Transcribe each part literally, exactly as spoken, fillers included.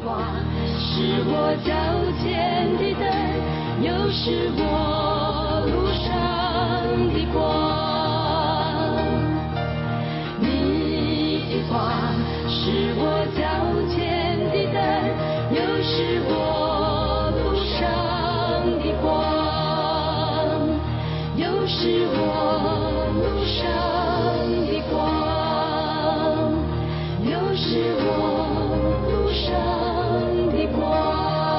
光，是我脚前的灯，又是我路上的光。你的光是我脚前的灯，又是我路上的光，又是我路上的光，又是我路上的光。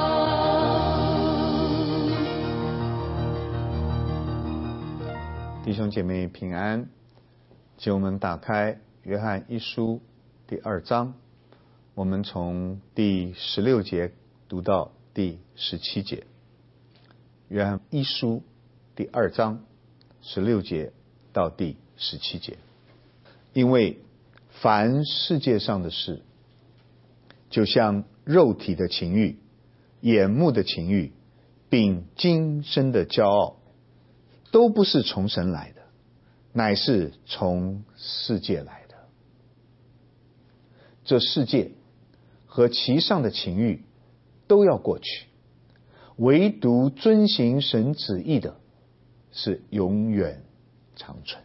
弟兄姐妹平安，请我们打开约翰一书第二章，我们从第十六节读到第十七节。约翰一书第二章十六节到第十七节。因为凡世界上的事，就像肉体的情欲、眼目的情欲，并今生的骄傲，都不是从神来的，乃是从世界来的。这世界和其上的情欲都要过去，唯独遵行神旨意的是永远长存。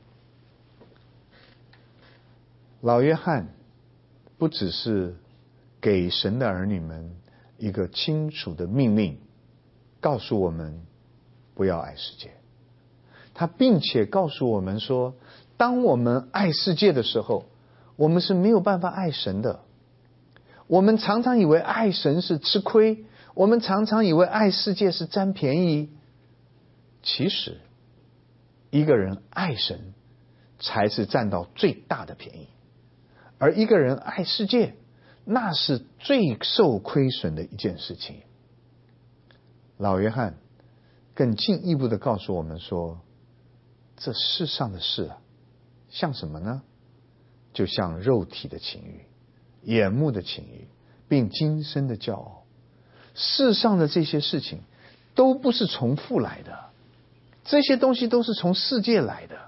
老约翰不只是给神的儿女们一个清楚的命令，告诉我们不要爱世界，他并且告诉我们说，当我们爱世界的时候，我们是没有办法爱神的。我们常常以为爱神是吃亏，我们常常以为爱世界是占便宜。其实一个人爱神才是占到最大的便宜，而一个人爱世界，那是最受亏损的一件事情。老约翰更进一步的告诉我们说，这世上的事啊，像什么呢？就像肉体的情欲、眼目的情欲，并今生的骄傲。世上的这些事情都不是从父来的，这些东西都是从世界来的。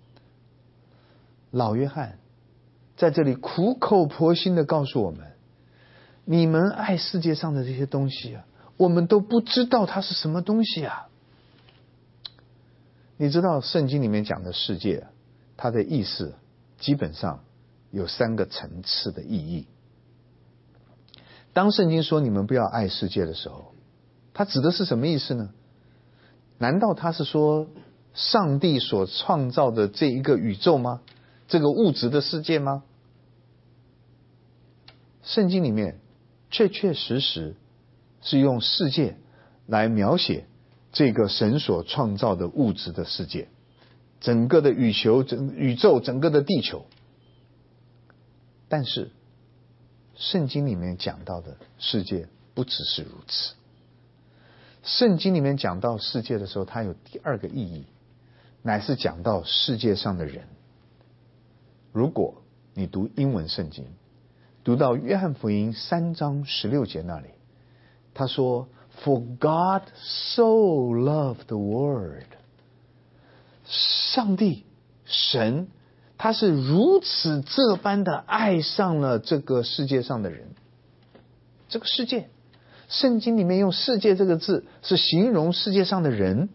老约翰在这里苦口婆心的告诉我们，你们爱世界上的这些东西啊，我们都不知道它是什么东西啊。你知道圣经里面讲的世界，它的意思基本上有三个层次的意义。当圣经说你们不要爱世界的时候，它指的是什么意思呢？难道它是说上帝所创造的这一个宇宙吗？这个物质的世界吗？圣经里面确确实实是用世界来描写这个神所创造的物质的世界，整个的宇宙、整宇宙、整个的地球。但是圣经里面讲到的世界不只是如此。圣经里面讲到世界的时候，它有第二个意义，乃是讲到世界上的人。如果你读英文圣经，读到约翰福音三章十六节那里，他说 For God so loved the world， 上帝神他是如此这般的爱上了这个世界上的人。这个世界，圣经里面用世界这个字是形容世界上的人。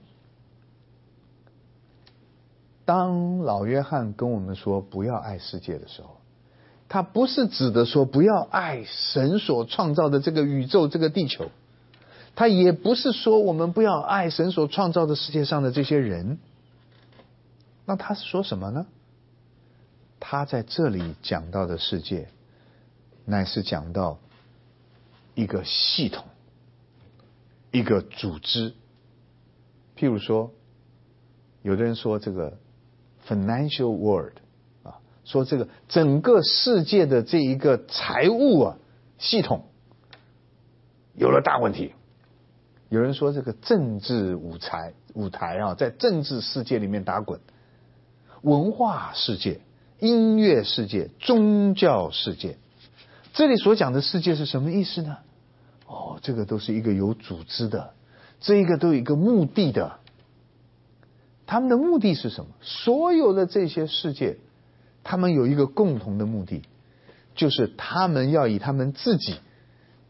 当老约翰跟我们说不要爱世界的时候，他不是指的说不要爱神所创造的这个宇宙、这个地球，他也不是说我们不要爱神所创造的世界上的这些人。那他是说什么呢？他在这里讲到的世界，乃是讲到一个系统、一个组织。譬如说，有的人说这个 financial world 啊，说这个整个世界的这一个财务啊系统有了大问题。有人说这个政治舞台舞台啊，在政治世界里面打滚，文化世界、音乐世界、宗教世界。这里所讲的世界是什么意思呢？哦，这个都是一个有组织的，这一个都有一个目的的。他们的目的是什么？所有的这些世界，他们有一个共同的目的，就是他们要以他们自己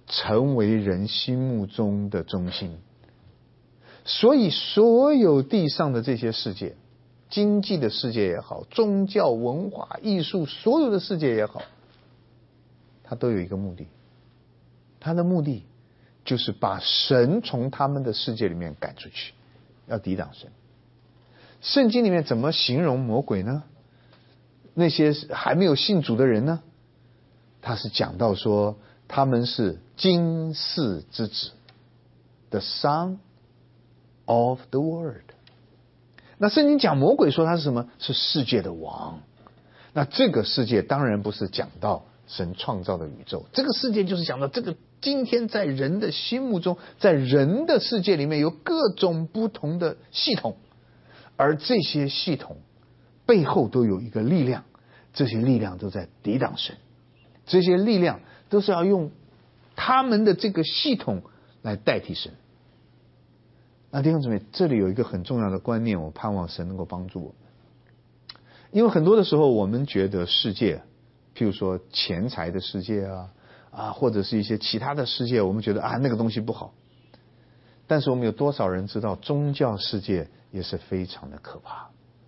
成为人心目中的中心。所以所有地上的这些世界，经济的世界也好，宗教文化艺术所有的世界也好，它都有一个目的，它的目的就是把神从他们的世界里面赶出去，要抵挡神。圣经里面怎么形容魔鬼呢？那些还没有信主的人呢，他是讲到说他们是今世之子 The son of the world。 那圣经讲魔鬼说他是什么？是世界的王。那这个世界当然不是讲到神创造的宇宙，这个世界就是讲到这个今天在人的心目中，在人的世界里面有各种不同的系统，而这些系统背后都有一个力量，这些力量都在抵挡神，这些力量都是要用他们的这个系统来代替神。那弟兄姊妹，这里有一个很重要的观念，我盼望神能够帮助我们。因为很多的时候我们觉得世界，譬如说钱财的世界啊啊，或者是一些其他的世界，我们觉得啊那个东西不好。但是我们有多少人知道宗教世界也是非常的可怕？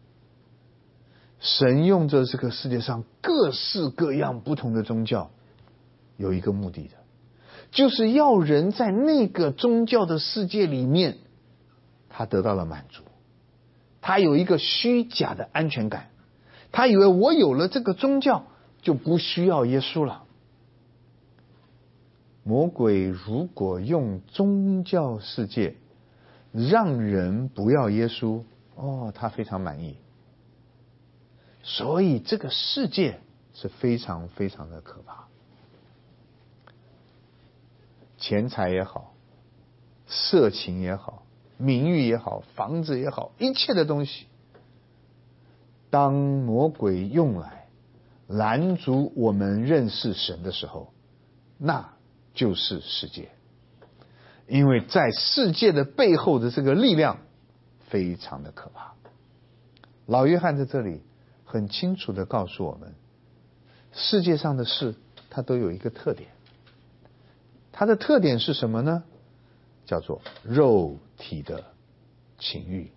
神用着这个世界上各式各样不同的宗教，有一个目的的，就是要人在那个宗教的世界里面，他得到了满足，他有一个虚假的安全感，他以为我有了这个宗教就不需要耶稣了。魔鬼如果用宗教世界让人不要耶稣，哦，他非常满意。所以这个世界是非常非常的可怕。钱财也好，色情也好，名誉也好，房子也好，一切的东西，当魔鬼用来拦阻我们认识神的时候，那就是世界。因为在世界的背后的这个力量非常的可怕。老约翰在这里很清楚地告诉我们，世界上的事它都有一个特点，它的特点是什么呢？叫做肉体的情欲。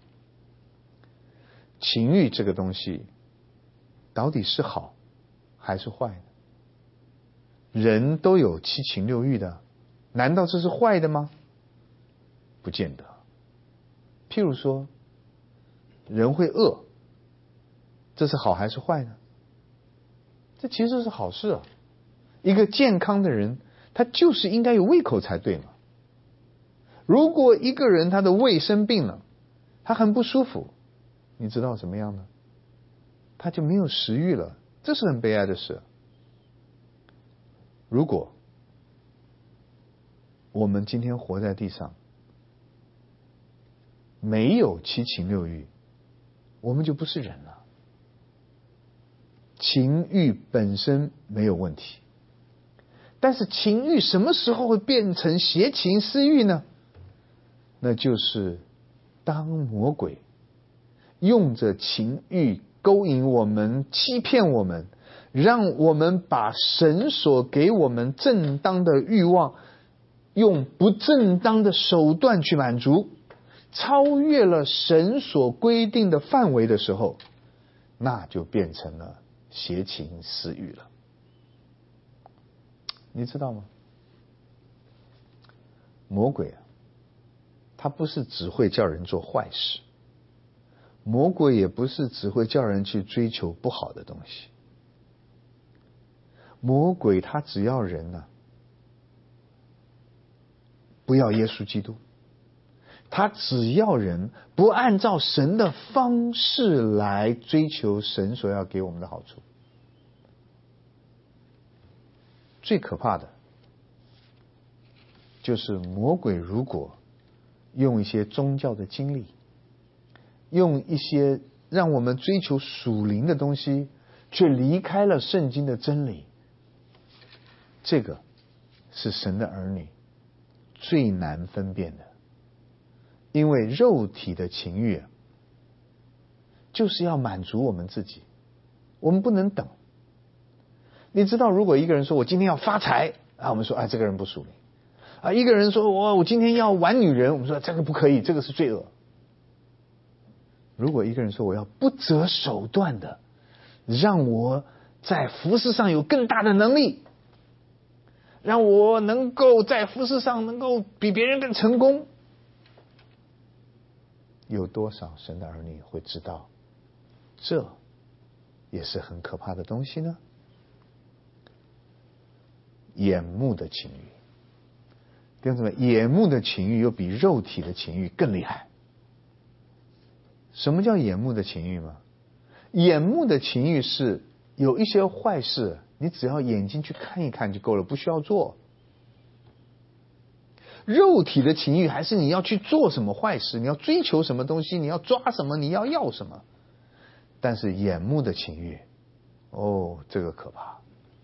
情欲这个东西到底是好还是坏呢？人都有七情六欲的，难道这是坏的吗？不见得。譬如说人会饿，这是好还是坏呢？这其实是好事啊。一个健康的人他就是应该有胃口才对嘛。如果一个人他的胃生病了，他很不舒服，你知道怎么样呢？他就没有食欲了，这是很悲哀的事。如果我们今天活在地上没有七情六欲，我们就不是人了。情欲本身没有问题，但是情欲什么时候会变成邪情私欲呢？那就是当魔鬼用着情欲勾引我们，欺骗我们，让我们把神所给我们正当的欲望用不正当的手段去满足，超越了神所规定的范围的时候，那就变成了邪情私欲了。你知道吗？魔鬼啊，他不是只会叫人做坏事，魔鬼也不是只会叫人去追求不好的东西。魔鬼他只要人呢、啊，不要耶稣基督，他只要人不按照神的方式来追求神所要给我们的好处。最可怕的就是魔鬼如果用一些宗教的经历，用一些让我们追求属灵的东西，却离开了圣经的真理，这个是神的儿女最难分辨的。因为肉体的情欲就是要满足我们自己，我们不能等。你知道，如果一个人说我今天要发财啊，我们说哎，这个人不属灵。 啊，一个人说我我今天要玩女人，我们说这个不可以，这个是罪恶。如果一个人说我要不择手段的让我在服事上有更大的能力，让我能够在服事上能够比别人更成功，有多少神的儿女会知道这也是很可怕的东西呢？眼目的情欲，弟兄姊妹，眼目的情欲又比肉体的情欲更厉害。什么叫眼目的情欲吗？眼目的情欲是有一些坏事，你只要眼睛去看一看就够了，不需要做。肉体的情欲还是你要去做什么坏事，你要追求什么东西，你要抓什么，你要要什么。但是眼目的情欲，哦，这个可怕。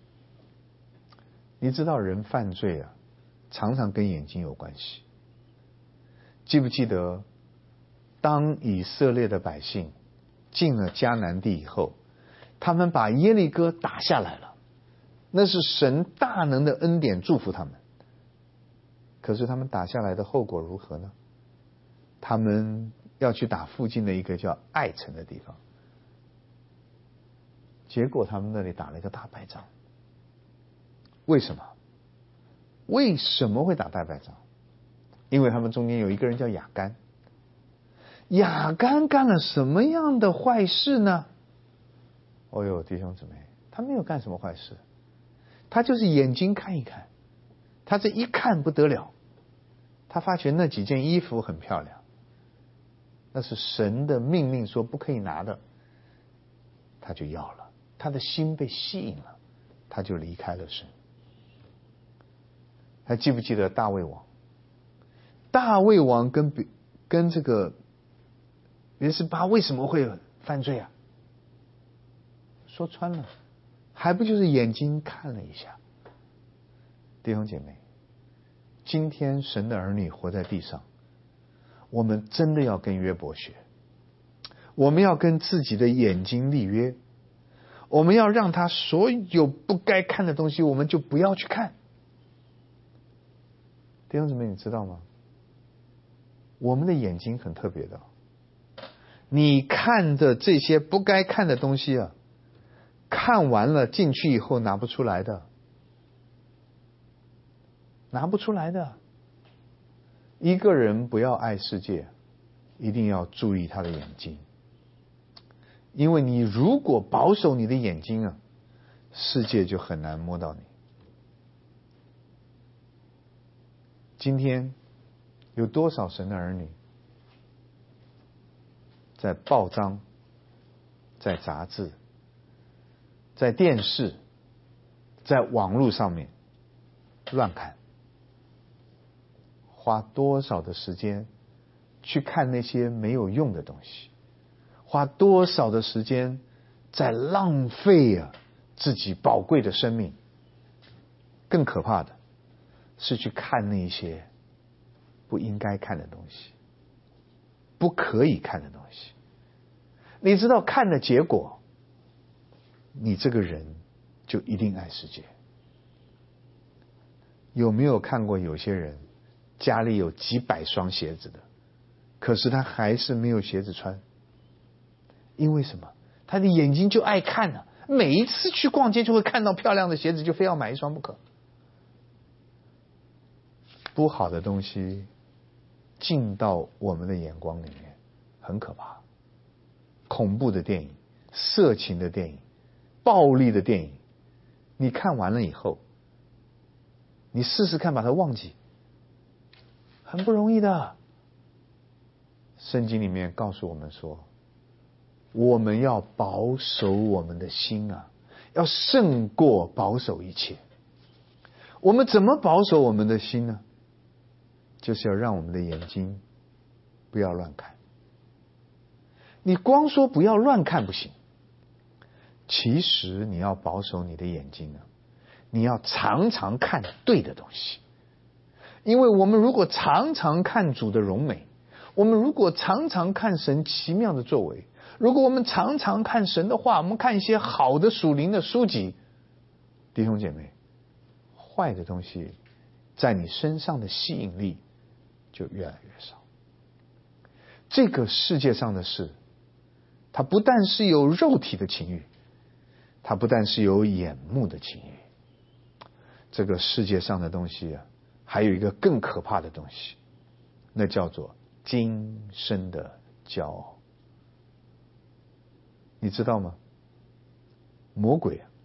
你知道人犯罪啊，常常跟眼睛有关系。记不记得当以色列的百姓进了迦南地以后，他们把耶利哥打下来了，那是神大能的恩典祝福他们。可是他们打下来的后果如何呢？他们要去打附近的一个叫爱城的地方，结果他们那里打了一个大败仗。为什么？为什么会打大败仗？因为他们中间有一个人叫亚干。亚干干了什么样的坏事呢？哦呦，弟兄姊妹，他没有干什么坏事，他就是眼睛看一看，他这一看不得了，他发觉那几件衣服很漂亮，那是神的命令说不可以拿的，他就要了，他的心被吸引了，他就离开了神。还记不记得大卫王？大卫王跟跟这个约示巴为什么会犯罪啊？说穿了，还不就是眼睛看了一下。弟兄姐妹，今天神的儿女活在地上，我们真的要跟约伯学，我们要跟自己的眼睛立约，我们要让他所有不该看的东西我们就不要去看。弟兄姊妹，你知道吗？我们的眼睛很特别的，你看的这些不该看的东西啊，看完了进去以后拿不出来的，拿不出来的。一个人不要爱世界，一定要注意他的眼睛，因为你如果保守你的眼睛啊，世界就很难摸到你。今天有多少神的儿女在报章、在杂志、在电视、在网络上面乱看，花多少的时间去看那些没有用的东西，花多少的时间在浪费啊自己宝贵的生命。更可怕的是去看那些不应该看的东西，不可以看的东西。你知道看的结果，你这个人就一定爱世界。有没有看过有些人家里有几百双鞋子的，可是他还是没有鞋子穿？因为什么？他的眼睛就爱看啊，每一次去逛街就会看到漂亮的鞋子，就非要买一双不可。不好的东西进到我们的眼光里面，很可怕。恐怖的电影、色情的电影、暴力的电影，你看完了以后，你试试看把它忘记，很不容易的。圣经里面告诉我们说，我们要保守我们的心啊，要胜过保守一切。我们怎么保守我们的心呢？就是要让我们的眼睛不要乱看。你光说不要乱看不行，其实你要保守你的眼睛啊，你要常常看对的东西。因为我们如果常常看主的荣美，我们如果常常看神奇妙的作为，如果我们常常看神的话，我们看一些好的属灵的书籍，弟兄姐妹，坏的东西在你身上的吸引力就越来越少。这个世界上的事，它不但是有肉体的情欲，它不但是有眼目的情欲，这个世界上的东西啊，还有一个更可怕的东西，那叫做今生的骄傲。你知道吗？魔鬼啊，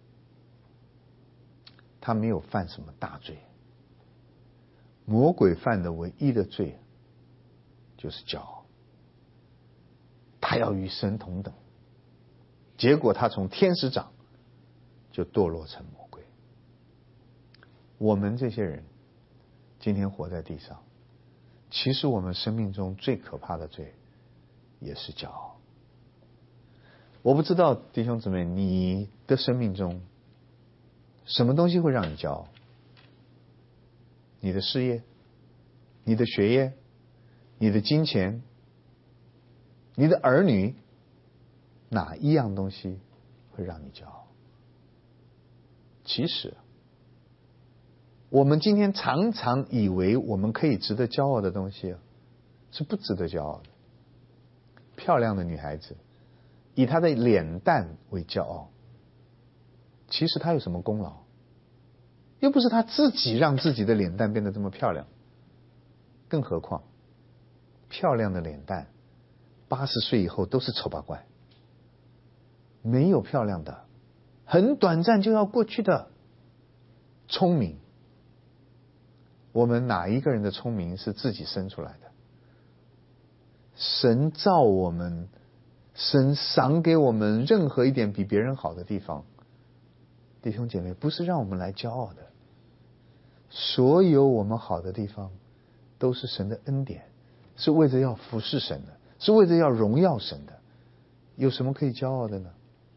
他没有犯什么大罪，魔鬼犯的唯一的罪就是骄傲。他要与神同等，结果他从天使长就堕落成魔鬼。我们这些人今天活在地上，其实我们生命中最可怕的罪也是骄傲。我不知道弟兄姊妹，你的生命中什么东西会让你骄傲？你的事业，你的学业，你的金钱，你的儿女，哪一样东西会让你骄傲？其实我们今天常常以为我们可以值得骄傲的东西是不值得骄傲的。漂亮的女孩子以她的脸蛋为骄傲，其实她有什么功劳？又不是她自己让自己的脸蛋变得这么漂亮。更何况漂亮的脸蛋八十岁以后都是丑八怪，没有漂亮的，很短暂就要过去的。聪明，我们哪一个人的聪明是自己生出来的？神造我们，神赏给我们任何一点比别人好的地方，弟兄姐妹，不是让我们来骄傲的。所有我们好的地方都是神的恩典，是为着要服侍神的，是为着要荣耀神的。有什么可以骄傲的呢？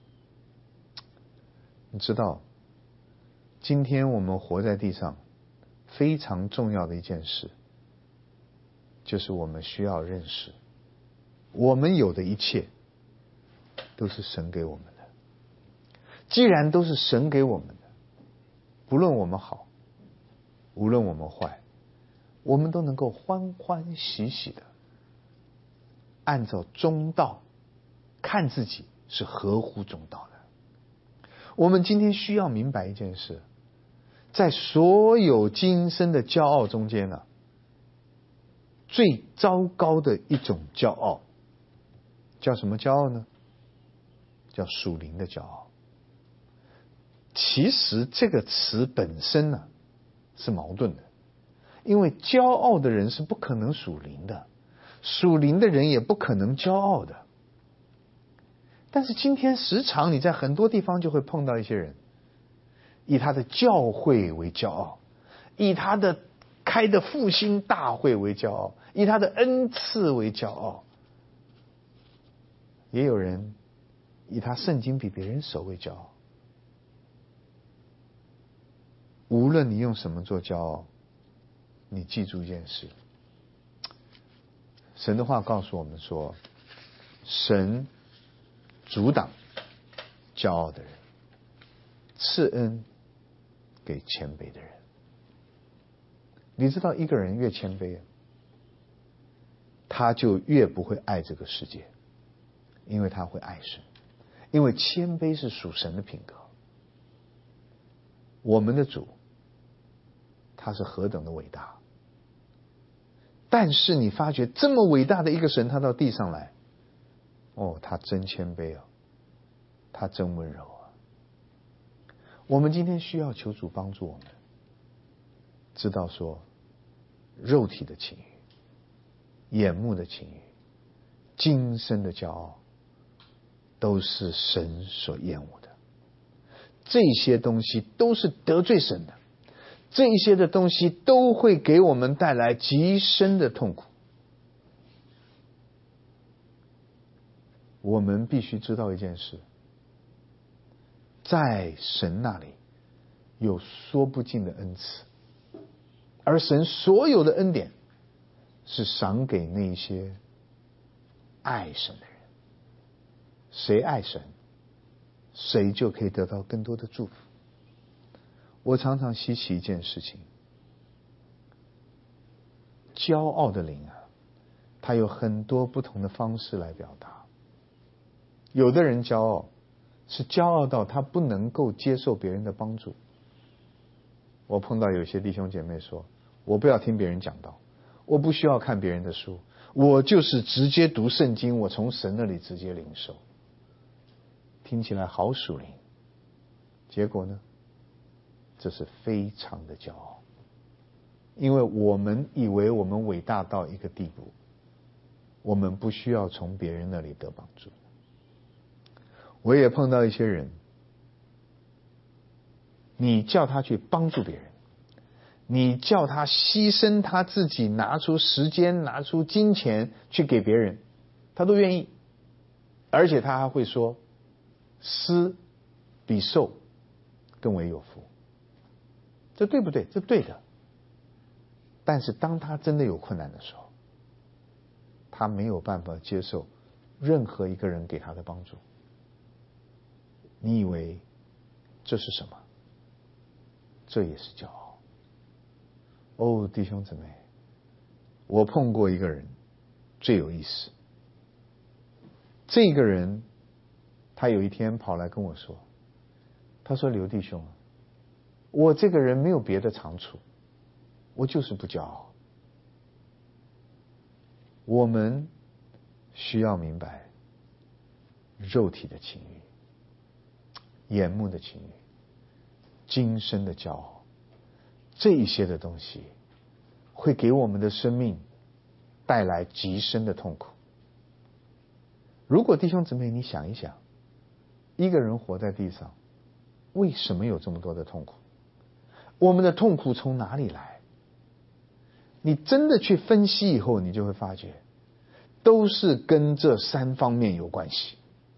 你知道今天我们活在地上非常重要的一件事，就是我们需要认识我们有的一切都是神给我们的。既然都是神给我们的，不论我们好，无论我们坏，我们都能够欢欢喜喜的按照中道看自己是合乎中道的。我们今天需要明白一件事，在所有今生的骄傲中间呢，最糟糕的一种骄傲叫什么骄傲呢？叫属灵的骄傲。其实这个词本身呢是矛盾的，因为骄傲的人是不可能属灵的，属灵的人也不可能骄傲的。但是今天时常你在很多地方就会碰到一些人，以他的教会为骄傲，以他的开的复兴大会为骄傲，以他的恩赐为骄傲。也有人以他圣经比别人熟为骄傲。无论你用什么做骄傲，你记住一件事，神的话告诉我们说，神阻挡骄傲的人，赐恩给谦卑的人。你知道一个人越谦卑，他就越不会爱这个世界，因为他会爱神，因为谦卑是属神的品格。我们的主他是何等的伟大，但是你发觉这么伟大的一个神，他到地上来，哦，他真谦卑啊，他真温柔啊。我们今天需要求主帮助我们知道说，肉体的情欲、眼目的情欲、今生的骄傲，都是神所厌恶的。这些东西都是得罪神的，这些的东西都会给我们带来极深的痛苦。我们必须知道一件事，在神那里有说不尽的恩赐，而神所有的恩典是赏给那些爱神的人。谁爱神，谁就可以得到更多的祝福。我常常稀奇一件事情， 骄傲的灵啊，他有很多不同的方式来表达。有的人骄傲是骄傲到他不能够接受别人的帮助。我碰到有些弟兄姐妹说，我不要听别人讲道，我不需要看别人的书，我就是直接读圣经，我从神那里直接领受。听起来好属灵，结果呢，这是非常的骄傲。因为我们以为我们伟大到一个地步，我们不需要从别人那里得帮助。我也碰到一些人，你叫他去帮助别人，你叫他牺牲他自己，拿出时间，拿出金钱去给别人，他都愿意，而且他还会说，施比受更为有福。这对不对？这对的。但是当他真的有困难的时候，他没有办法接受任何一个人给他的帮助。你以为这是什么？这也是骄傲。哦，弟兄姊妹，我碰过一个人最有意思。这个人他有一天跑来跟我说，他说，刘弟兄，我这个人没有别的长处，我就是不骄傲。我们需要明白肉体的情欲、眼目的情欲、今生的骄傲，这一些的东西会给我们的生命带来极深的痛苦。如果弟兄姊妹你想一想，一个人活在地上，为什么有这么多的痛苦？我们的痛苦从哪里来？你真的去分析以后，你就会发觉都是跟这三方面有关系。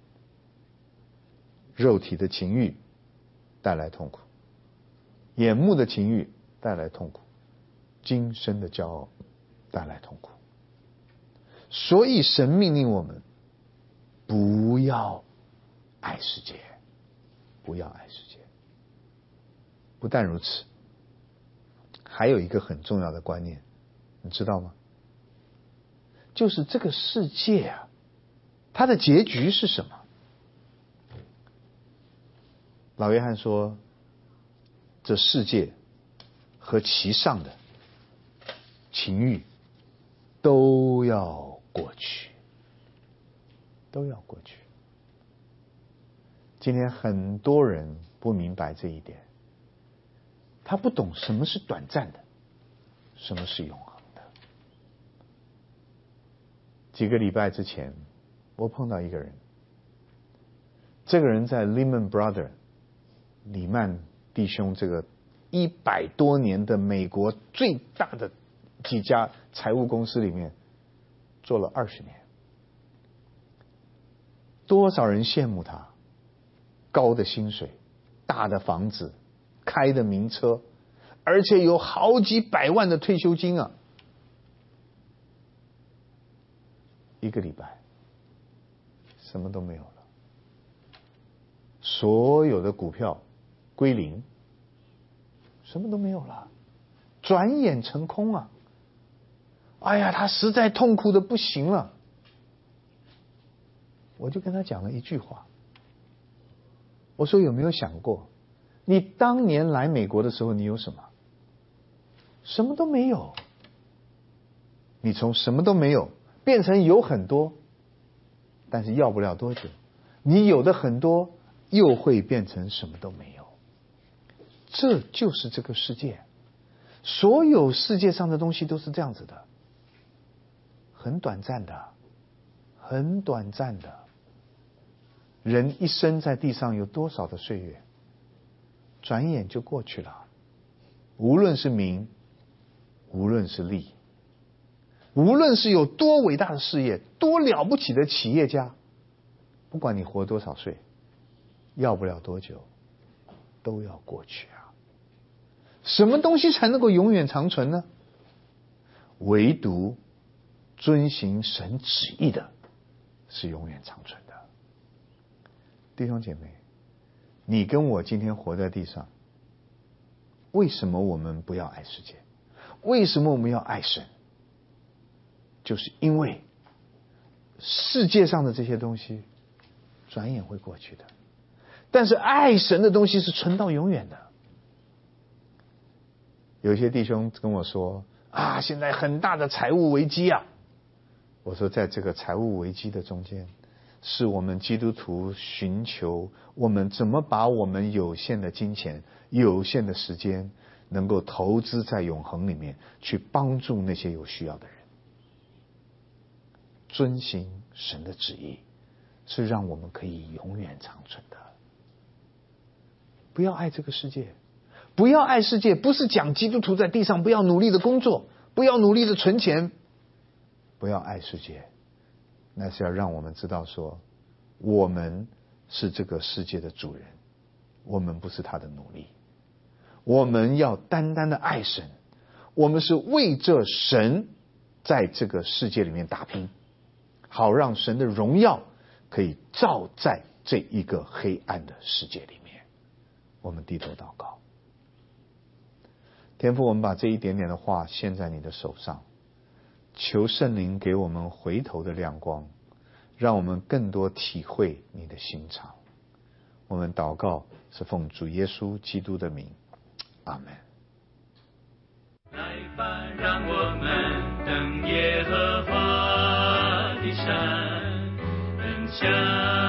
肉体的情欲带来痛苦，眼目的情欲带来痛苦，今生的骄傲带来痛苦。所以神命令我们不要爱世界，不要爱世界。不但如此，还有一个很重要的观念，你知道吗？就是这个世界啊，它的结局是什么？老约翰说，这世界和其上的情欲都要过去，都要过去。今天很多人不明白这一点，他不懂什么是短暂的，什么是永恒的。几个礼拜之前，我碰到一个人，这个人在 Lehman Brothers 李曼弟兄这个一百多年的美国最大的几家财务公司里面做了二十年，多少人羡慕他，高的薪水，大的房子，开的名车，而且有好几百万的退休金啊！一个礼拜，什么都没有了，所有的股票归零，什么都没有了，转眼成空啊！哎呀，他实在痛苦的不行了。我就跟他讲了一句话，我说，有没有想过，你当年来美国的时候你有什么？什么都没有。你从什么都没有变成有很多，但是要不了多久，你有的很多又会变成什么都没有。这就是这个世界，所有世界上的东西都是这样子的，很短暂的，很短暂的。人一生在地上有多少的岁月，转眼就过去了。无论是名，无论是利，无论是有多伟大的事业，多了不起的企业家，不管你活多少岁，要不了多久都要过去啊。什么东西才能够永远长存呢？唯独遵行神旨意的是永远长存的。弟兄姐妹，你跟我今天活在地上，为什么我们不要爱世界？为什么我们要爱神？ 就是因为世界上的这些东西转眼会过去的，但是爱神的东西是存到永远的。有些弟兄跟我说啊，现在很大的财务危机啊。我说在这个财务危机的中间，是我们基督徒寻求我们怎么把我们有限的金钱、有限的时间能够投资在永恒里面，去帮助那些有需要的人。遵行神的旨意是让我们可以永远长存的。不要爱这个世界，不要爱世界，不是讲基督徒在地上不要努力的工作，不要努力的存钱，不要爱世界，那是要让我们知道说，我们是这个世界的主人，我们不是他的奴隶。我们要单单的爱神，我们是为这神在这个世界里面打拼，好让神的荣耀可以照在这一个黑暗的世界里面。我们低头祷告。天父，我们把这一点点的话献在你的手上，求圣灵给我们回头的亮光，让我们更多体会你的心肠。我们祷告是奉主耶稣基督的名，阿们。 来吧，让我们等耶和华的山，等下